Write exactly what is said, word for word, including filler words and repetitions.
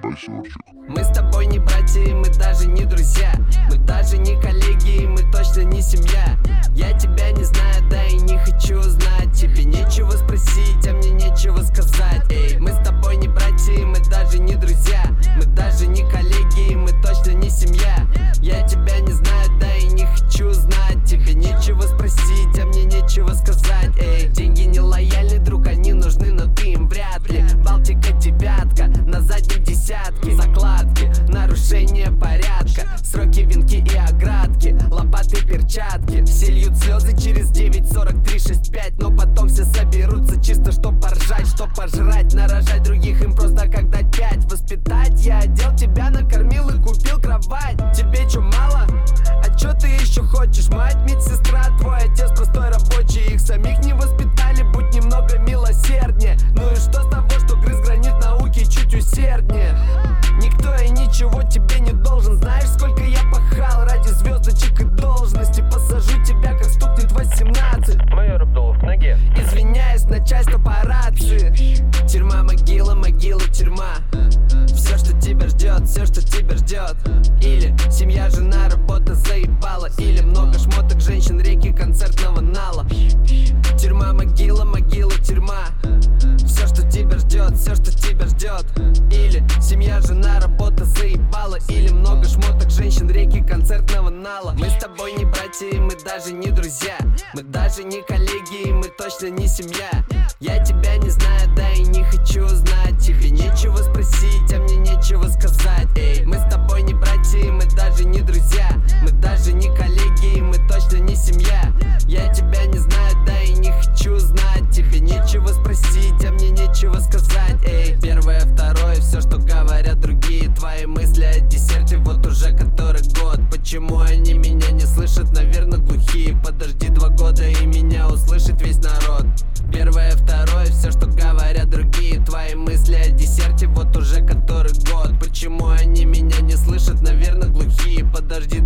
кассерчик. Мы с тобой не братья, и мы даже не друзья. Мы даже не коллеги, и мы точно не семья. Я тебя не знаю, да и не хочу знать. Тебе нечего спросить, а мне нечего сказать. Эй, мы с тобой не братья, и мы даже не друзья. Мы даже не коллеги, и мы точно не семья. Я тебя не знаю, да и не хочу знать. Тебе нечего спросить, а мне нечего сказать. Эй, деньги не лояльны, друг, они нужны, но ты им вряд ли. Балтика девятка, на заднем десятке. Закладки, нарушение порядка. Сроки, венки и оградки, лопаты, перчатки. Все льют слезы через девять сорок три шесть пять. Но потом все соберутся чисто, чтоб поржать, чтоб пожрать. Нарожать других им просто как дать пять. Воспитать я одел тебя, накормил и купил кровать. Тебе чё, мало? А чё ты еще хочешь? Мать, медсестра, твой отец простой рабочий. Их самих не воспитали, будь немного милосерднее. Ну и что с того, что грыз гранит науки чуть усерднее? Никто и ничего тебе не должен. Знаешь, сколько я пахал ради звездочек и должности. Посажу тебя, как стукнет восемнадцать. Майор Абдулов, в ноге. Извиняюсь, начальство по рации. Тюрьма, могила, могила, тюрьма. Все, что тебя ждет, все, что тебя ждет. Или семья, жена, работа заебала. Или много шмоток, женщин, реки, концертного нала. Тюрьма, могила, могила, тюрьма. Все, что тебя ждет, все, что тебя ждет. Или семья, жена, работа заебала. Или много шмоток, женщин, реки, концертного нала. Мы с тобой не братья, и мы даже не друзья. Мы даже не коллеги, и мы точно не семья. Я тебя не знаю, да и не хочу знать. Тебе нечего спросить, а мне нечего сказать. Эй, мы с тобой не братья, и мы даже не друзья. Мы даже не коллеги, и мы точно не семья. Я тебя не знаю, да и не хочу знать. Тебе нечего спросить, а мне нечего сказать. Эй, первое, второе, все, что говорят другие. Твои мысли о десерте вот уже который год. Почему они меня не слышат? Наверное, глухие. Подожди два года, и меня услышит весь народ. Первое, второе, все, что говорят другие. Твои мысли о десерте вот уже который год. Почему они меня не слышат? Наверное, глухие. Подожди